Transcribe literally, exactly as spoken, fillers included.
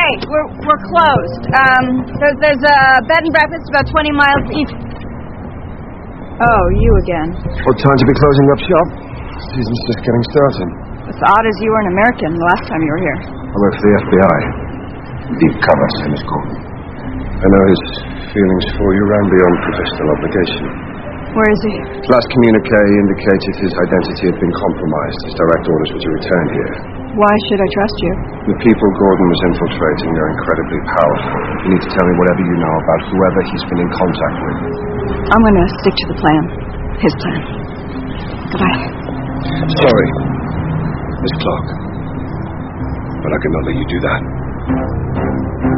Okay, we're we're closed. Um, there's, there's a bed and breakfast about twenty miles east. Oh, you again. What time to be closing up shop? Season's just getting started. It's odd as you were an American the last time you were here. I work for the F B I. Deep cover, same as Gordon. I know his feelings for you ran beyond professional obligation. Where is he? His last communique indicated his identity had been compromised. His direct orders were to return here. Why should I trust you? The people Gordon was infiltrating are incredibly powerful. You need to tell me whatever you know about whoever he's been in contact with. I'm going to stick to the plan. His plan. Goodbye. Sorry, Miss Clark. But I cannot let you do that.